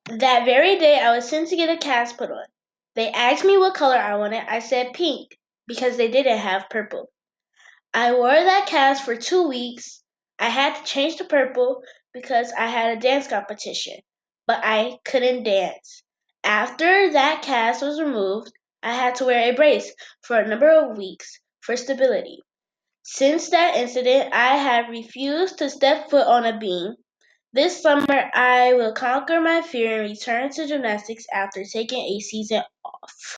That very day, I was sent to get a cast put on. They asked me what color I wanted. I said pink because they didn't have purple. I wore that cast for 2 weeks. I had to change to purple because I had a dance competition, but I couldn't dance. After that cast was removed, I had to wear a brace for a number of weeks for stability. Since that incident, I have refused to step foot on a beam. This summer, I will conquer my fear and return to gymnastics after taking a season off.